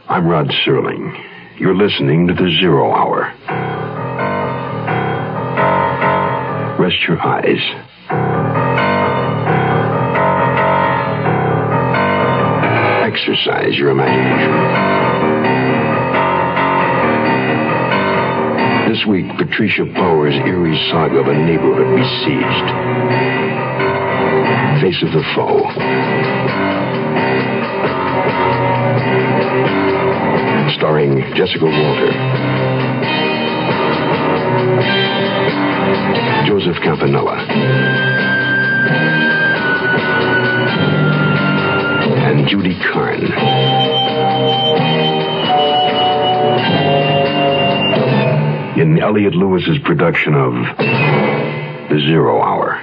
I'm Rod Serling. You're listening to the Zero Hour. Rest your eyes. Exercise your imagination. This week, Patricia Power's eerie saga of a neighborhood besieged. Face of the Foe. Starring Jessica Walter, Joseph Campanella, and Judy Carn. In Elliot Lewis's production of The Zero Hour.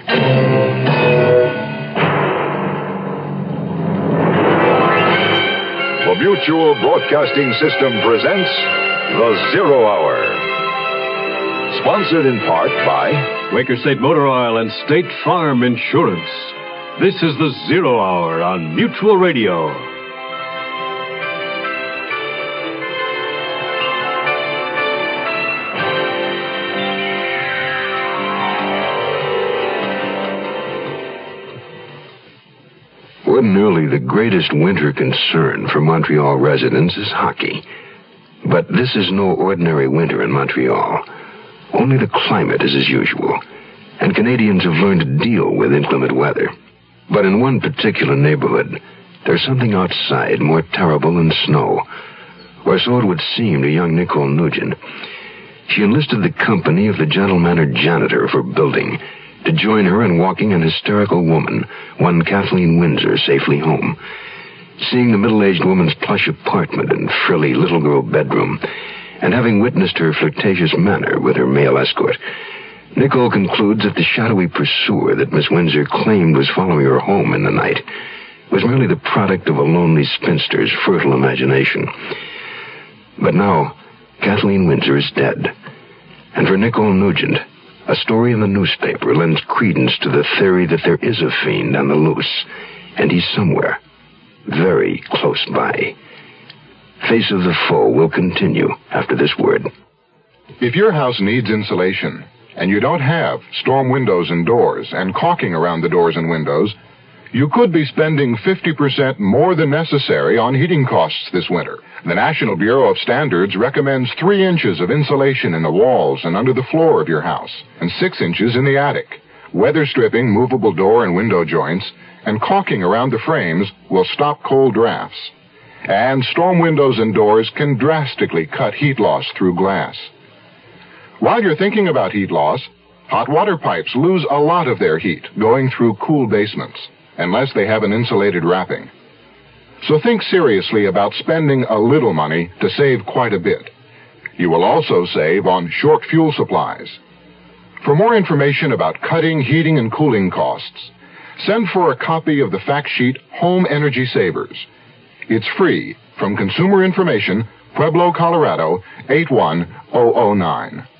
The Mutual Broadcasting System presents The Zero Hour. Sponsored in part by Quaker State Motor Oil and State Farm Insurance. This is The Zero Hour on Mutual Radio. Ordinarily, the greatest winter concern for Montreal residents is hockey. But this is no ordinary winter in Montreal. Only the climate is as usual, and Canadians have learned to deal with inclement weather. But in one particular neighborhood, there's something outside more terrible than snow, or so it would seem to young Nicole Nugent. She enlisted the company of the gentle-mannered janitor of her building to join her in walking an hysterical woman, one Kathleen Windsor, safely home. Seeing the middle-aged woman's plush apartment and frilly little girl bedroom, and having witnessed her flirtatious manner with her male escort, Nicole concludes that the shadowy pursuer that Miss Windsor claimed was following her home in the night was merely the product of a lonely spinster's fertile imagination. But now, Kathleen Windsor is dead. And for Nicole Nugent, a story in the newspaper lends credence to the theory that there is a fiend on the loose, and he's somewhere, very close by. Face of the Foe will continue after this word. If your house needs insulation, and you don't have storm windows and doors and caulking around the doors and windows, you could be spending 50% more than necessary on heating costs this winter. The National Bureau of Standards recommends 3 inches of insulation in the walls and under the floor of your house, and 6 inches in the attic. Weather stripping movable door and window joints and caulking around the frames will stop cold drafts. And storm windows and doors can drastically cut heat loss through glass. While you're thinking about heat loss, hot water pipes lose a lot of their heat going through cool basements, unless they have an insulated wrapping. So think seriously about spending a little money to save quite a bit. You will also save on short fuel supplies. For more information about cutting heating and cooling costs, send for a copy of the fact sheet Home Energy Savers. It's free from Consumer Information, Pueblo, Colorado, 81009.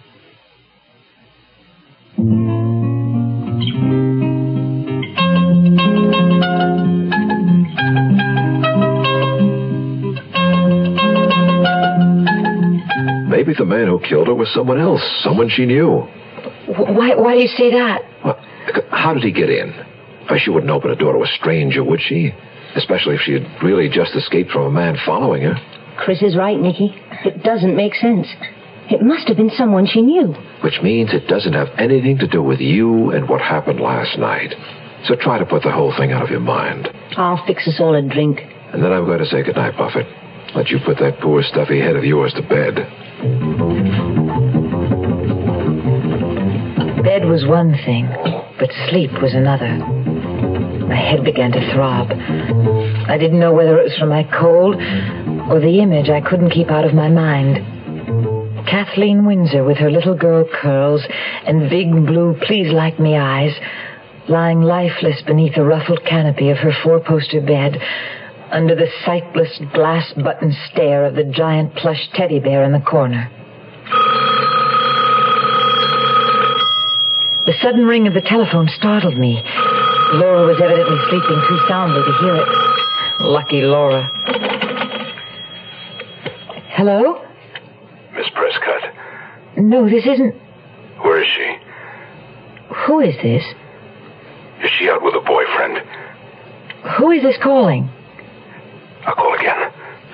Maybe the man who killed her was someone else, someone she knew. Why do you say that? Well, how did he get in? She wouldn't open a door to a stranger, would she? Especially if she had really just escaped from a man following her. Chris is right, Nicky. It doesn't make sense. It must have been someone she knew. Which means it doesn't have anything to do with you and what happened last night. So try to put the whole thing out of your mind. I'll fix us all a drink. And then I'm going to say goodnight, Buffett. Let you put that poor stuffy head of yours to bed. Bed was one thing, but sleep was another. My head began to throb. I didn't know whether it was from my cold or the image I couldn't keep out of my mind. Kathleen Windsor with her little girl curls and big blue please-like-me eyes, lying lifeless beneath the ruffled canopy of her 4-poster bed, under the sightless glass-button stare of the giant plush teddy bear in the corner. The sudden ring of the telephone startled me. Laura was evidently sleeping too soundly to hear it. Lucky Laura. Hello? Miss Prescott, No, this isn't... where is she? Who is this? Is she out with a boyfriend? Who is this calling? I'll call again.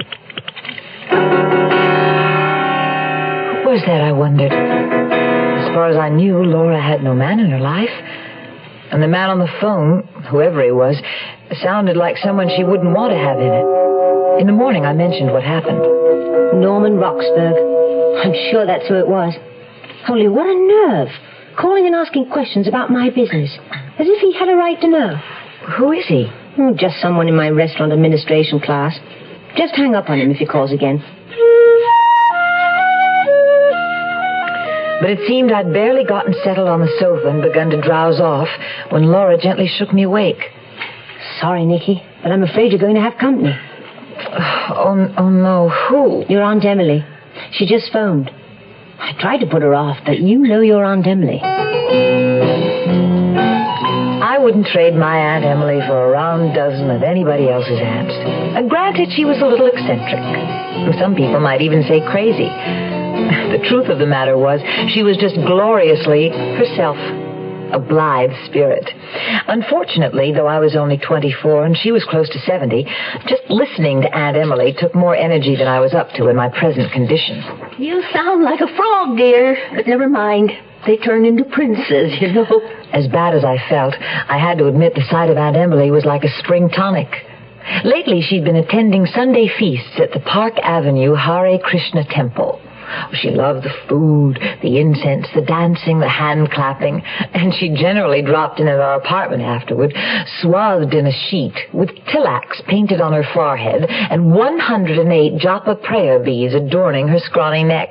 Who was that, I wondered? As far as I knew, Laura had no man in her life. And the man on the phone, whoever he was, sounded like someone she wouldn't want to have in it. In the morning, I mentioned what happened. Norman Roxburgh. I'm sure that's who it was. Only what a nerve. Calling and asking questions about my business. As if he had a right to know. Who is he? Just someone in my restaurant administration class. Just hang up on him if he calls again. But it seemed I'd barely gotten settled on the sofa and begun to drowse off when Laura gently shook me awake. Sorry, Nicky, but I'm afraid you're going to have company. Oh, no. Who? Your Aunt Emily. She just phoned. I tried to put her off, but you know your Aunt Emily. I wouldn't trade my Aunt Emily for a round dozen of anybody else's aunts. And granted, she was a little eccentric. Some people might even say crazy. The truth of the matter was, she was just gloriously herself. A blithe spirit. Unfortunately, though I was only 24 and she was close to 70, just listening to Aunt Emily took more energy than I was up to in my present condition. You sound like a frog, dear. But never mind. They turn into princes, you know. As bad as I felt, I had to admit the sight of Aunt Emily was like a spring tonic. Lately, she'd been attending Sunday feasts at the Park Avenue Hare Krishna Temple. She loved the food, the incense, the dancing, the hand-clapping, and she generally dropped in at our apartment afterward, swathed in a sheet, with tilax painted on her forehead, and 108 japa prayer beads adorning her scrawny neck.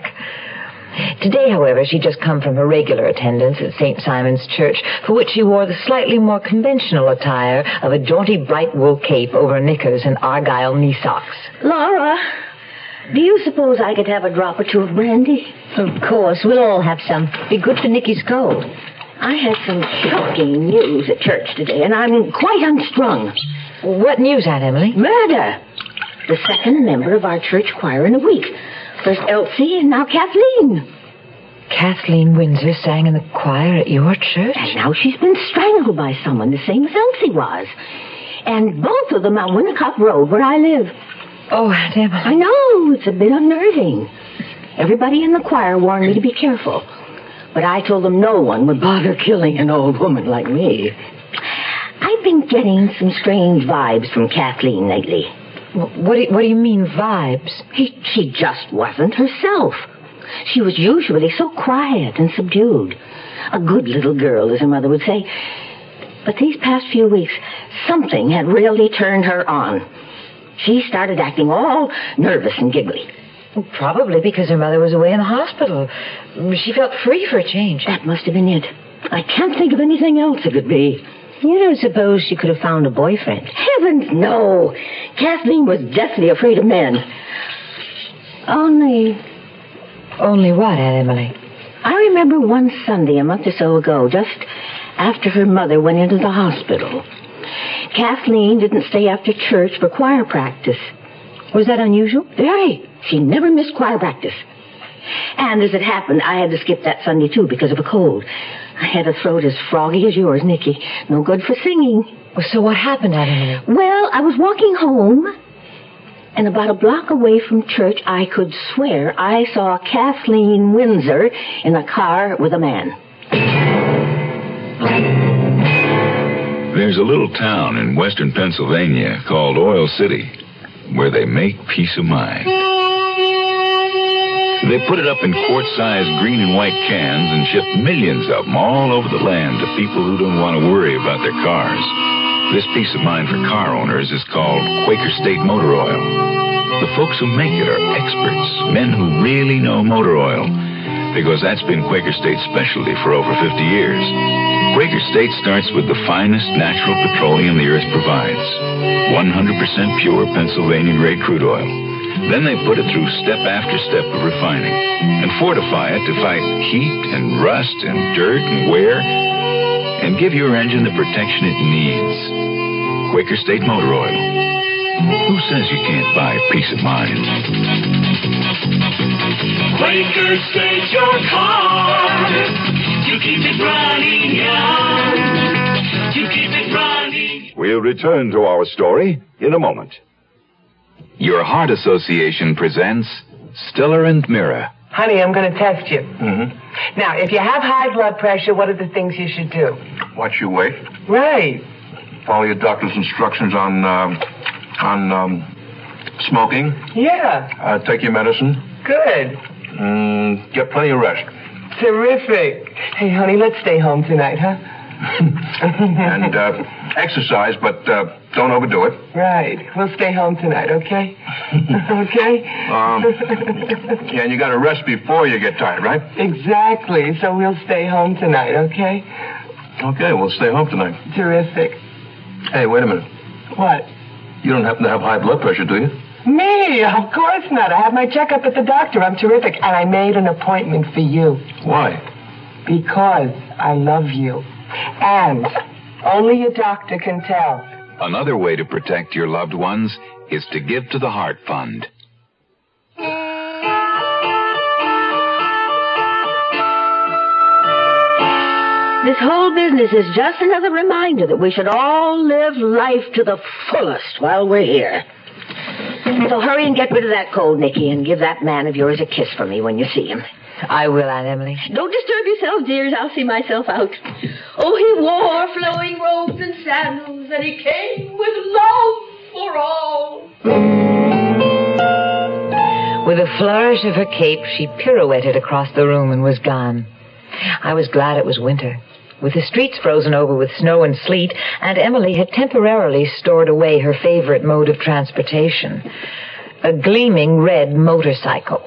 Today, however, she'd just come from her regular attendance at St. Simon's Church, for which she wore the slightly more conventional attire of a jaunty bright wool cape over knickers and argyle knee socks. Laura, do you suppose I could have a drop or two of brandy? Of course, we'll all have some. Be good for Nicky's cold. I had some shocking news at church today, and I'm quite unstrung. What news, Aunt Emily? Murder. The second member of our church choir in a week. First Elsie and now Kathleen. Kathleen Windsor sang in the choir at your church? And now she's been strangled by someone, the same as Elsie was. And both of them on Winnicott Road, where I live. Oh, Aunt Emily. I know, it's a bit unnerving. Everybody in the choir warned me to be careful. But I told them no one would bother killing an old woman like me. I've been getting some strange vibes from Kathleen lately. What do you mean, vibes? She just wasn't herself. She was usually so quiet and subdued. A good little girl, as her mother would say. But these past few weeks, something had really turned her on. She started acting all nervous and giggly. Probably because her mother was away in the hospital. She felt free for a change. That must have been it. I can't think of anything else it could be. You don't suppose she could have found a boyfriend? Heavens, no. Kathleen was deathly afraid of men. Only what, Aunt Emily? I remember one Sunday a month or so ago, just after her mother went into the hospital. Kathleen didn't stay after church for choir practice. Was that unusual? Very. She never missed choir practice. And as it happened, I had to skip that Sunday, too, because of a cold. I had a throat as froggy as yours, Nicky. No good for singing. Well, so what happened, Aunt Emily? Well, I was walking home, and about a block away from church, I could swear I saw Kathleen Windsor in a car with a man. There's a little town in western Pennsylvania called Oil City where they make peace of mind. They put it up in quart-sized green and white cans and ship millions of them all over the land to people who don't want to worry about their cars. This peace of mind for car owners is called Quaker State Motor Oil. The folks who make it are experts, men who really know motor oil, because that's been Quaker State's specialty for over 50 years. Quaker State starts with the finest natural petroleum the earth provides, 100% pure Pennsylvania-grade crude oil. Then they put it through step after step of refining and fortify it to fight heat and rust and dirt and wear and give your engine the protection it needs. Quaker State Motor Oil. Who says you can't buy peace of mind? Quaker State your car. You keep it running, young. You keep it running. We'll return to our story in a moment. Your Heart Association presents Stiller and Mira. Honey, I'm going to test you. Mm-hmm. Now, if you have high blood pressure, what are the things you should do? Watch your weight. Right. Follow your doctor's instructions on smoking. Yeah. Take your medicine. Good. Get plenty of rest. Terrific. Hey, honey, let's stay home tonight, huh? And exercise, but don't overdo it. Right. We'll stay home tonight, okay? Okay? Yeah, and you got to rest before you get tired, right? Exactly. So we'll stay home tonight, okay? Okay, we'll stay home tonight. Terrific. Hey, wait a minute. What? You don't happen to have high blood pressure, do you? Me? Of course not. I had my checkup at the doctor. I'm terrific. And I made an appointment for you. Why? Because I love you. And only a doctor can tell. Another way to protect your loved ones is to give to the Heart Fund. This whole business is just another reminder that we should all live life to the fullest while we're here. So hurry and get rid of that cold, Nicky, and give that man of yours a kiss for me when you see him. I will, Aunt Emily. Don't disturb yourself, dears. I'll see myself out. Oh, he wore flowing robes and sandals, and he came with love for all. With a flourish of her cape, she pirouetted across the room and was gone. I was glad it was winter. With the streets frozen over with snow and sleet, Aunt Emily had temporarily stored away her favorite mode of transportation, a gleaming red motorcycle.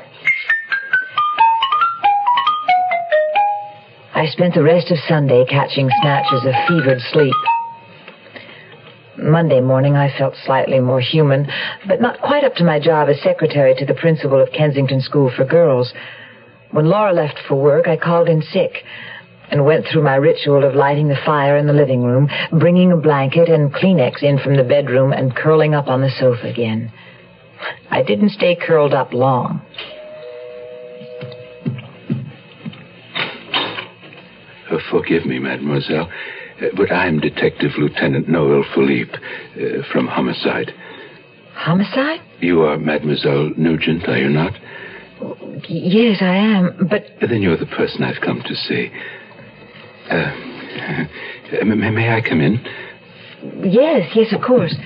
I spent the rest of Sunday catching snatches of fevered sleep. Monday morning, I felt slightly more human, but not quite up to my job as secretary to the principal of Kensington School for Girls. When Laura left for work, I called in sick and went through my ritual of lighting the fire in the living room, bringing a blanket and Kleenex in from the bedroom, and curling up on the sofa again. I didn't stay curled up long. Forgive me, mademoiselle, but I'm Detective Lieutenant Noel Philippe from Homicide. Homicide? You are Mademoiselle Nugent, are you not? Yes, I am, but... Then you're the person I've come to see. May I come in? Yes, of course.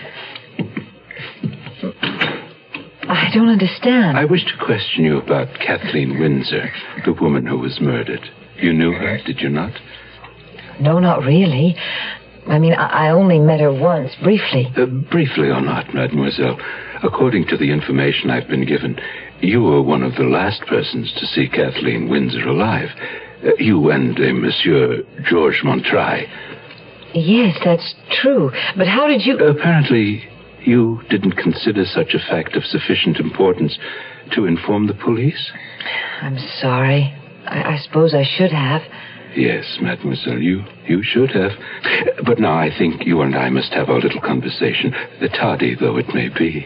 I don't understand. I wish to question you about Kathleen Windsor, the woman who was murdered. You knew her, did you not? No, not really. I mean, I only met her once, briefly. Briefly or not, mademoiselle, according to the information I've been given, you were one of the last persons to see Kathleen Windsor alive. You and a Monsieur Georges Montraille. Yes, that's true. But how did you... Apparently, you didn't consider such a fact of sufficient importance to inform the police? I'm sorry. I suppose I should have. Yes, mademoiselle, you should have. But now I think you and I must have our little conversation, tardy though it may be.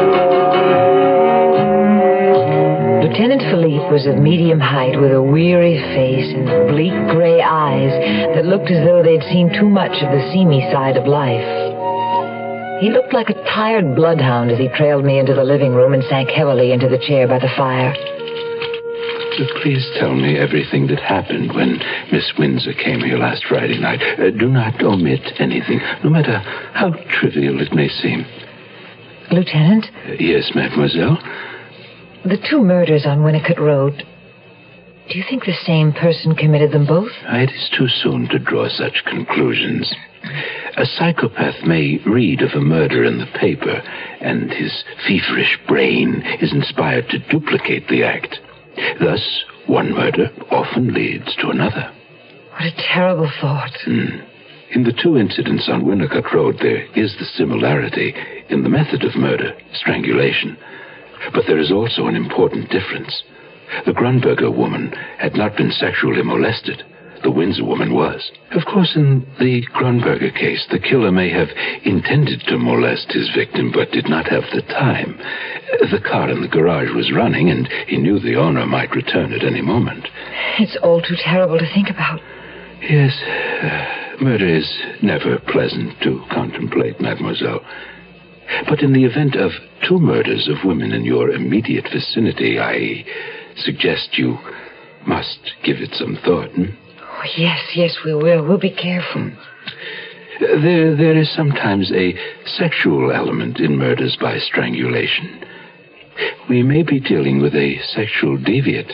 Lieutenant Philippe was of medium height with a weary face and bleak gray eyes that looked as though they'd seen too much of the seamy side of life. He looked like a tired bloodhound as he trailed me into the living room and sank heavily into the chair by the fire. Please tell me everything that happened when Miss Windsor came here last Friday night. Do not omit anything, no matter how trivial it may seem. Lieutenant? Yes, mademoiselle? The two murders on Winnicott Road, do you think the same person committed them both? It is too soon to draw such conclusions. A psychopath may read of a murder in the paper, and his feverish brain is inspired to duplicate the act. Thus, one murder often leads to another. What a terrible thought. In the two incidents on Winnicott Road, there is the similarity in the method of murder, strangulation. But there is also an important difference. The Grunberger woman had not been sexually molested. the Windsor woman was. Of course, in the Grunberger case, the killer may have intended to molest his victim, but did not have the time. The car in the garage was running, and he knew the owner might return at any moment. It's all too terrible to think about. Yes, murder is never pleasant to contemplate, mademoiselle. But in the event of 2 murders of women in your immediate vicinity, I suggest you must give it some thought. Oh, yes, we will. We'll be careful. There is sometimes a sexual element in murders by strangulation. We may be dealing with a sexual deviant.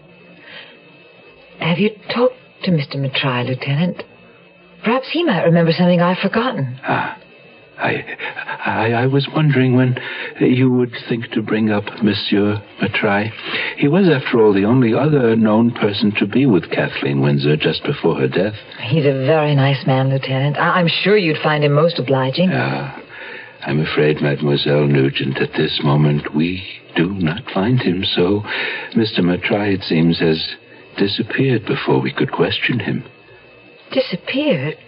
Have you talked to Mr. Matrai, Lieutenant? Perhaps he might remember something I've forgotten. I was wondering when you would think to bring up Monsieur Matrai. He was, after all, the only other known person to be with Kathleen Windsor just before her death. He's a very nice man, Lieutenant. I'm sure you'd find him most obliging. I'm afraid, Mademoiselle Nugent, at this moment we do not find him so. Mr. Matrai, it seems, has disappeared before we could question him. Disappeared?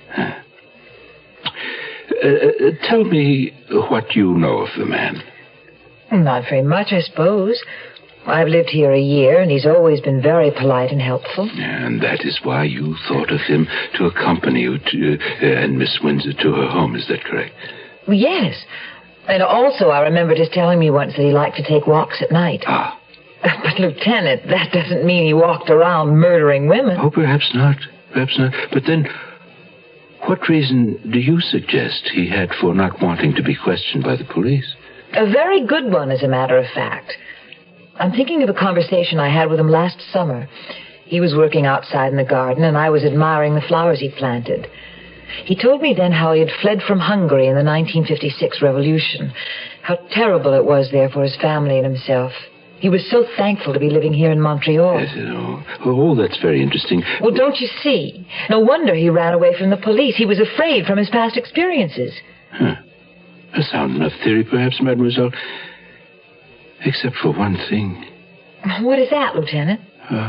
Tell me what you know of the man. Not very much, I suppose. I've lived here a year, and he's always been very polite and helpful. And that is why you thought of him to accompany you and Miss Windsor to her home, is that correct? Well, yes. And also I remembered his telling me once that he liked to take walks at night. But, Lieutenant, that doesn't mean he walked around murdering women. Oh, perhaps not. Perhaps not. But then, what reason do you suggest he had for not wanting to be questioned by the police? A very good one, as a matter of fact. I'm thinking of a conversation I had with him last summer. He was working outside in the garden, and I was admiring the flowers he planted. He told me then how he had fled from Hungary in the 1956 revolution, how terrible it was there for his family and himself. He was so thankful to be living here in Montreal. Yes, oh, that's very interesting. Well, don't you see? No wonder he ran away from the police. He was afraid from his past experiences. A sound enough theory, perhaps, mademoiselle. Except for one thing. What is that, Lieutenant?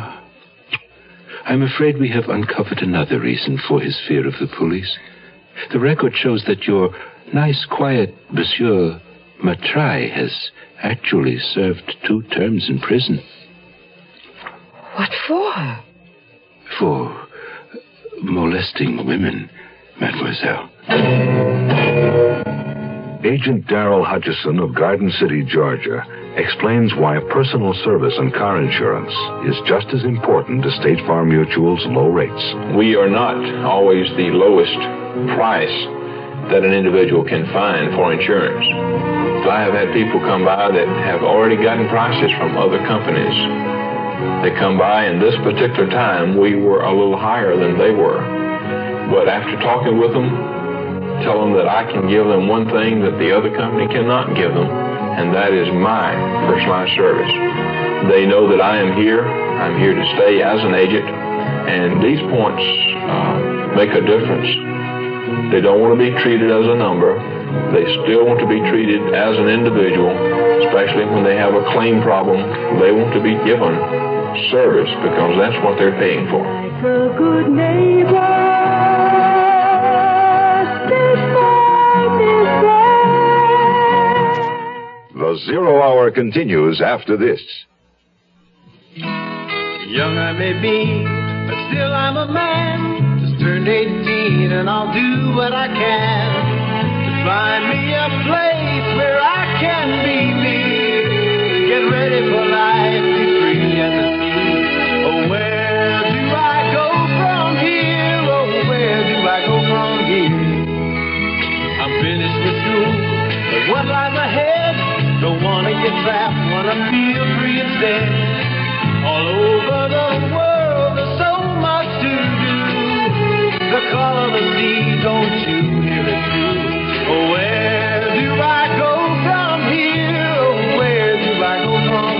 I'm afraid we have uncovered another reason for his fear of the police. The record shows that your nice, quiet Monsieur Matrai has actually served 2 terms in prison. What for? For molesting women, mademoiselle. Agent Darrell Hutchison of Garden City, Georgia, explains why personal service and car insurance is just as important as State Farm Mutual's low rates. We are not always the lowest price that an individual can find for insurance. I have had people come by that have already gotten prices from other companies. They come by, and this particular time we were a little higher than they were. But after talking with them, tell them that I can give them one thing that the other company cannot give them, and that is my personalized service. They know that I am here. I'm here to stay as an agent, and these points make a difference. They don't want to be treated as a number. They still want to be treated as an individual, especially when they have a claim problem. They want to be given service because that's what they're paying for. Like a good neighbor, The Zero Hour continues after this. young I may be, but still I'm a man. Just turned 18 and I'll do what I can to find me a place where I can be me. Get ready for life, be free as the sea. Oh, where do I go from here? Oh, where do I go from here? I'm finished with school, but what lies ahead? Don't wanna get trapped, wanna feel free instead. All over the world, there's so much to do. The call of the sea, don't you hear it too? Oh, where do I go from here? Oh, where do I go from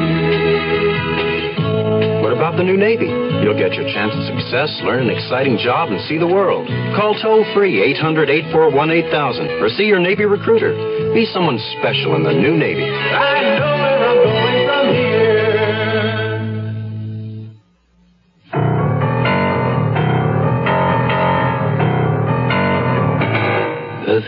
here? What about the new Navy? You'll get your chance at success, learn an exciting job, and see the world. Call toll-free 800-841-8000 or see your Navy recruiter. Be someone special in the new Navy. I know where I'm going from here.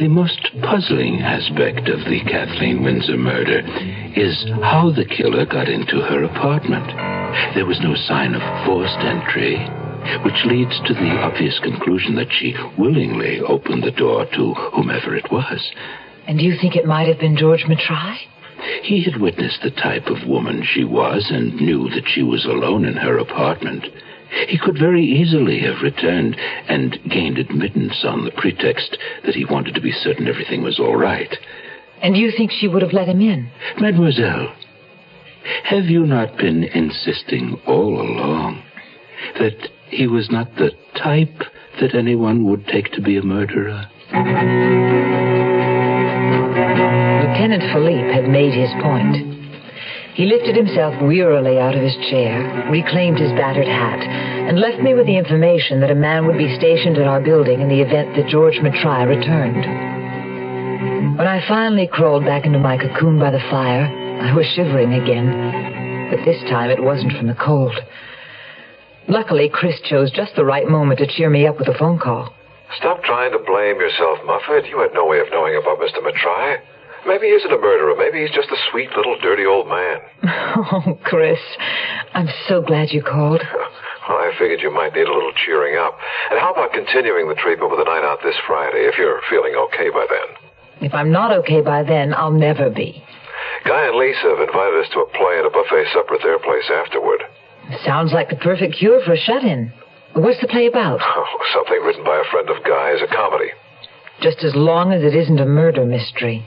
the most puzzling aspect of the Kathleen Windsor murder is how the killer got into her apartment. There was no sign of forced entry, which leads to the obvious conclusion that she willingly opened the door to whomever it was. And do you think it might have been George Matrai? He had witnessed the type of woman she was and knew that she was alone in her apartment. He could very easily have returned and gained admittance on the pretext that he wanted to be certain everything was all right. And you think she would have let him in? Mademoiselle, have you not been insisting all along that he was not the type that anyone would take to be a murderer? Lieutenant Philippe had made his point. He lifted himself wearily out of his chair, reclaimed his battered hat, and left me with the information that a man would be stationed at our building in the event that George Matrai returned. When I finally crawled back into my cocoon by the fire, I was shivering again, but this time it wasn't from the cold. Luckily, Chris chose just the right moment to cheer me up with a phone call. Stop trying to blame yourself, Muffet. You had no way of knowing about Mr. Matrai. Maybe he isn't a murderer. Maybe he's just a sweet little dirty old man. Oh, Chris, I'm so glad you called. Well, I figured you might need a little cheering up. And how about continuing the treatment with a night out this Friday, if you're feeling okay by then? If I'm not okay by then, I'll never be. Guy and Lisa have invited us to a play and a buffet supper at their place afterward. Sounds like the perfect cure for a shut-in. What's the play about? Oh, something written by a friend of Guy's, a comedy. Just as long as it isn't a murder mystery.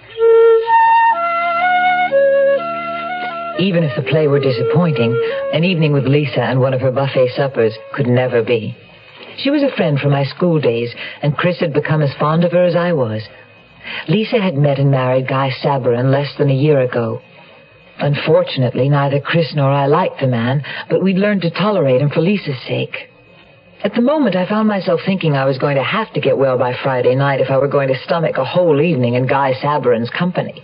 Even if the play were disappointing, an evening with Lisa and one of her buffet suppers could never be. She was a friend from my school days, and Chris had become as fond of her as I was. Lisa had met and married Guy Sabarin less than a year ago. Unfortunately, neither Chris nor I liked the man, but we'd learned to tolerate him for Lisa's sake. At the moment, I found myself thinking I was going to have to get well by Friday night if I were going to stomach a whole evening in Guy Sabarin's company.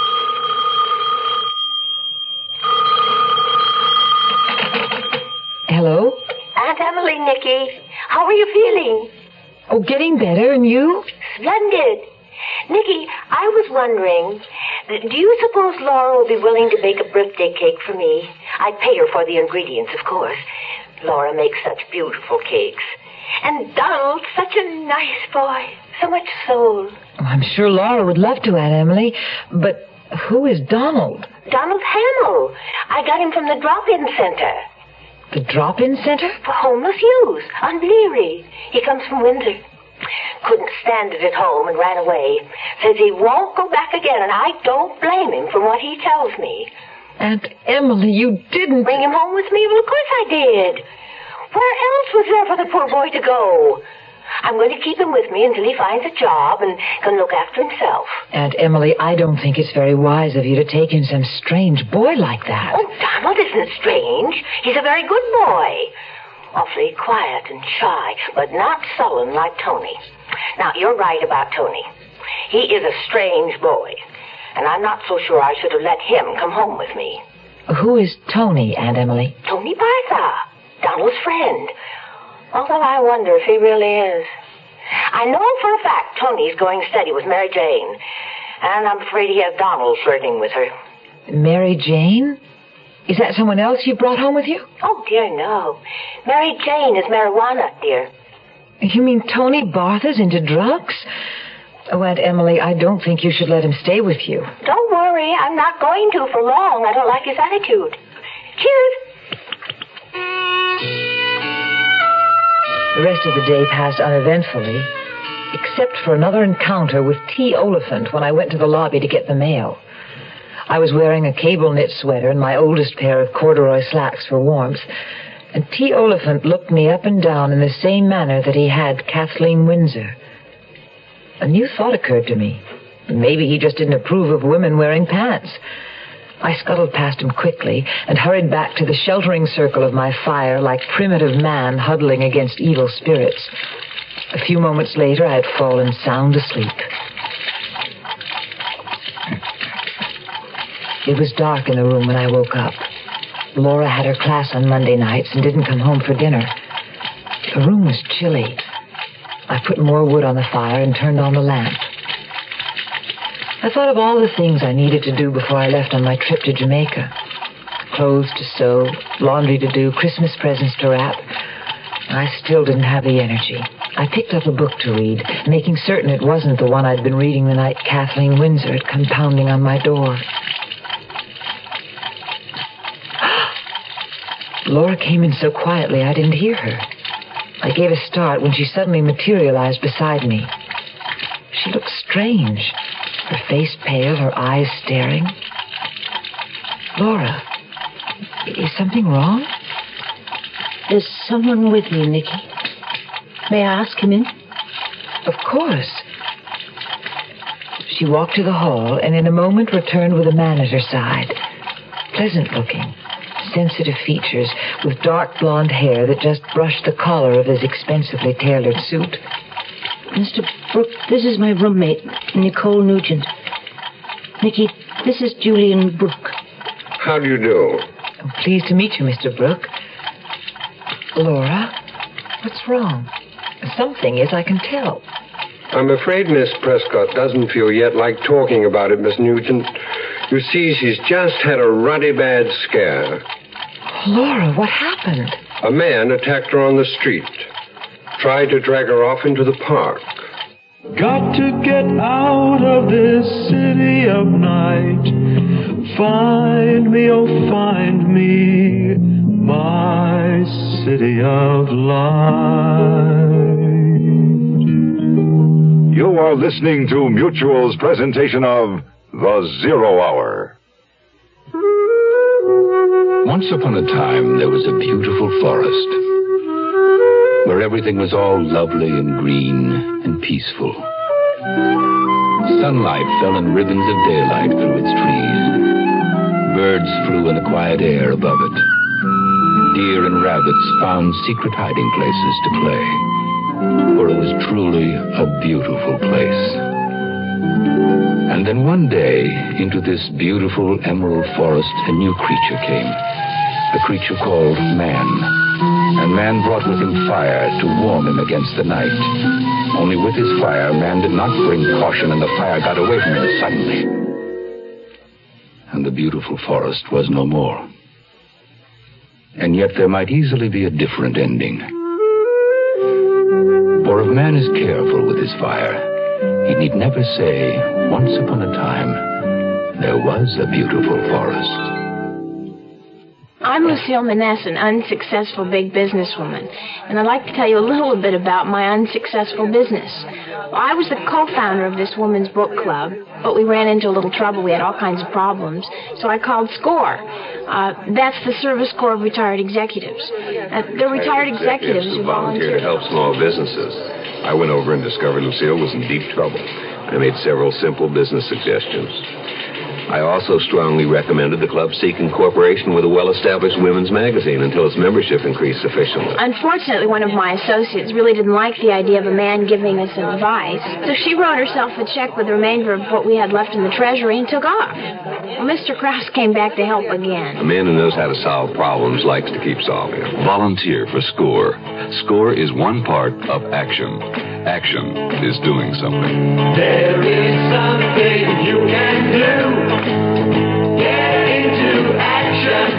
Hello? Aunt Emily, Nicky. How are you feeling? Oh, getting better, and you? Splendid. Nicky, I was wondering, do you suppose Laura will be willing to bake a birthday cake for me? I'd pay her for the ingredients, of course. Laura makes such beautiful cakes. And Donald's such a nice boy. So much soul. Oh, I'm sure Laura would love to, Aunt Emily. But who is Donald? Donald Hamill. I got him from the drop-in center. The drop-in center? For homeless youth on Leary. He comes from Windsor. Couldn't stand it at home and ran away. Says he won't go back again, and I don't blame him from what he tells me. Aunt Emily, you didn't... Bring him home with me? Well, of course I did. Where else was there for the poor boy to go? I'm going to keep him with me until he finds a job and can look after himself. Aunt Emily, I don't think it's very wise of you to take in some strange boy like that. Oh, Donald isn't strange. He's a very good boy. Awfully quiet and shy, but not sullen like Tony. Now, you're right about Tony. He is a strange boy, and I'm not so sure I should have let him come home with me. Who is Tony, Aunt Emily? Tony Bartha, Donald's friend. Although I wonder if he really is. I know for a fact Tony's going steady with Mary Jane, and I'm afraid he has Donald flirting with her. Mary Jane? Is that someone else you brought home with you? Oh, dear, no. Mary Jane is marijuana, dear. You mean Tony Bartha's into drugs? Oh, Aunt Emily, I don't think you should let him stay with you. Don't worry, I'm not going to for long. I don't like his attitude. Cheers. The rest of the day passed uneventfully, except for another encounter with T. Oliphant when I went to the lobby to get the mail. I was wearing a cable knit sweater and my oldest pair of corduroy slacks for warmth, and T. Oliphant looked me up and down in the same manner that he had Kathleen Windsor. A new thought occurred to me. Maybe he just didn't approve of women wearing pants. I scuttled past him quickly and hurried back to the sheltering circle of my fire like primitive man huddling against evil spirits. A few moments later, I had fallen sound asleep. It was dark in the room when I woke up. Laura had her class on Monday nights and didn't come home for dinner. The room was chilly. I put more wood on the fire and turned on the lamp. I thought of all the things I needed to do before I left on my trip to Jamaica. Clothes to sew, laundry to do, Christmas presents to wrap. I still didn't have the energy. I picked up a book to read, making certain it wasn't the one I'd been reading the night Kathleen Windsor had come pounding on my door. Laura came in so quietly I didn't hear her. I gave a start when she suddenly materialized beside me. She looked strange, her face pale, her eyes staring. Laura, is something wrong? There's someone with me, Nicky. May I ask him in? Of course. She walked to the hall and in a moment returned with a man at her side. Pleasant looking, sensitive features, with dark blonde hair that just brushed the collar of his expensively tailored suit. Mr. Brooke, this is my roommate, Nicole Nugent. Nicky, this is Julian Brooke. How do you do? I'm pleased to meet you, Mr. Brooke. Laura, what's wrong? Something is, I can tell. I'm afraid Miss Prescott doesn't feel yet like talking about it, Miss Nugent. You see, she's just had a ruddy bad scare. Laura, what happened? A man attacked her on the street. Tried to drag her off into the park. Got to get out of this city of night. Find me, oh find me, my city of light. You are listening to Mutual's presentation of The Zero Hour. Once upon a time, there was a beautiful forest where everything was all lovely and green and peaceful. Sunlight fell in ribbons of daylight through its trees. Birds flew in the quiet air above it. Deer and rabbits found secret hiding places to play, for it was truly a beautiful place. And then one day, into this beautiful emerald forest, a new creature came, a creature called man. And man brought with him fire to warm him against the night. Only with his fire, man did not bring caution, and the fire got away from him suddenly. And the beautiful forest was no more. And yet there might easily be a different ending. For if man is careful with his fire, he need never say, once upon a time, there was a beautiful forest. I'm Lucille Maness, an unsuccessful big businesswoman, and I'd like to tell you a little bit about my unsuccessful business. Well, I was the co-founder of this women's book club, but we ran into a little trouble. We had all kinds of problems, so I called SCORE. That's the Service Corps of Retired Executives. They're retired executives who volunteer to help small businesses. I went over and discovered Lucille was in deep trouble. I made several simple business suggestions. I also strongly recommended the club seek incorporation with a well-established women's magazine until its membership increased sufficiently. Unfortunately, one of my associates really didn't like the idea of a man giving us advice, so she wrote herself a check with the remainder of what we had left in the treasury and took off. Well, Mr. Krause came back to help again. A man who knows how to solve problems likes to keep solving them. Volunteer for SCORE. SCORE is one part of action. Action is doing something. There is something you can do. Get into action.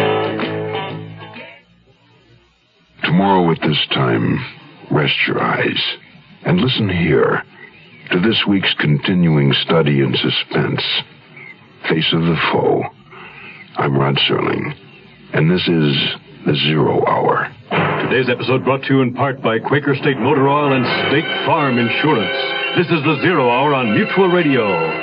Tomorrow at this time, rest your eyes and listen here to this week's continuing study in suspense, Face of the Foe. I'm Rod Serling, and this is The Zero Hour. Today's episode brought to you in part by Quaker State Motor Oil and State Farm Insurance. This is The Zero Hour on Mutual Radio.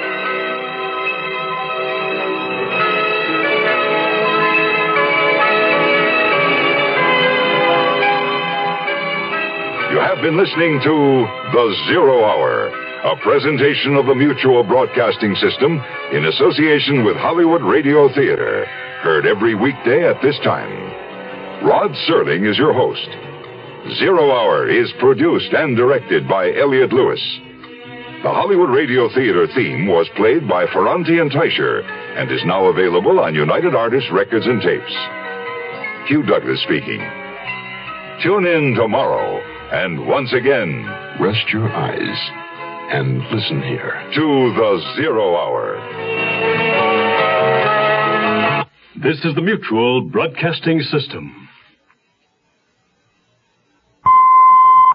You have been listening to The Zero Hour, a presentation of the Mutual Broadcasting System in association with Hollywood Radio Theater. Heard every weekday at this time. Rod Serling is your host. Zero Hour is produced and directed by Elliott Lewis. The Hollywood Radio Theater theme was played by Ferranti and Teicher and is now available on United Artists Records and Tapes. Hugh Douglas speaking. Tune in tomorrow, and once again, rest your eyes And listen here. To the Zero Hour. This is the Mutual Broadcasting System.